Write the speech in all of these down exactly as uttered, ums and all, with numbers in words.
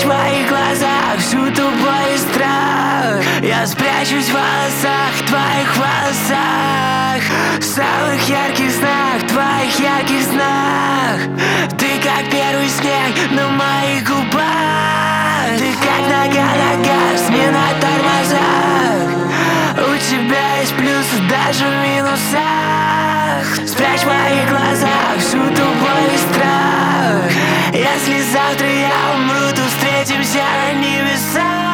Спрячь в моих глазах всю ту боль и страх. Я спрячусь в волосах, твоих волосах, в самых ярких снах, твоих ярких снах. Ты как первый снег на моих губах. Ты как нога-нога, смена тормозах. У тебя есть плюсы даже в минусах. Спрячь в моих глазах всю ту боль и страх. Если завтра я умру, то встретимся на небесах.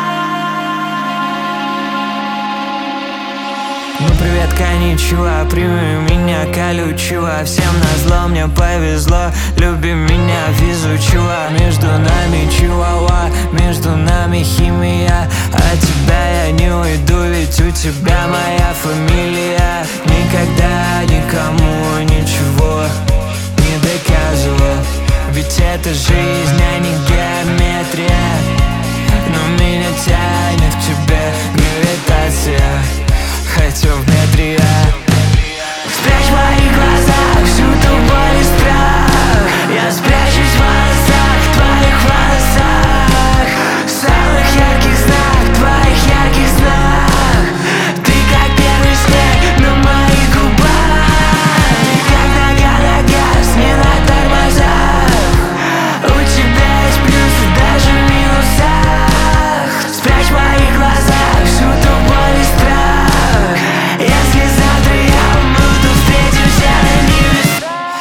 Ну привет, коничуа, прими меня колючего. Всем назло, мне повезло, люби меня везучего. Между нами чуауа, между нами химия. От тебя я не уйду, ведь у тебя моя фамилия. Никогда никому ничего не доказывал, ведь это жизнь, а не геометрия. Но меня тянет к тебе гравитация, хотя в метре я. Спрячь в моих глазах всю ту боль и страх. Я спрячусь в волосах, твоих волосах, в самых ярких снах, твоих ярких снах. Ты как первый снег на моих губах. Ты как нога-нога, смена тормозах. У тебя есть плюсы даже в минусах. Спрячь в моих глазах всю ту боль и страх. Если завтра я умру, то встретимся на небесах.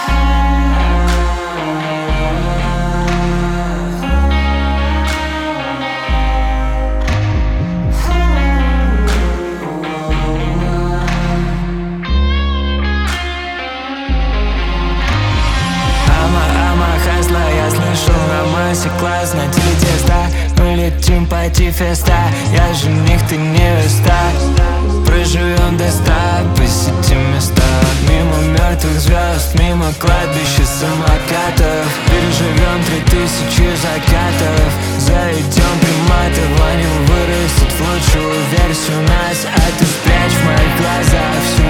Ама, ама, хасла, я слышу на массе класс. На телетеста мы летим по феста. Я жених, ты невеста. Проживем до ста, посетим места. Мимо мертвых звезд, мимо кладбища самокатов. Переживем три тысячи закатов. Заведем приматов, они вырастут в лучшую версию нас. А ты спрячь в моих глазах всю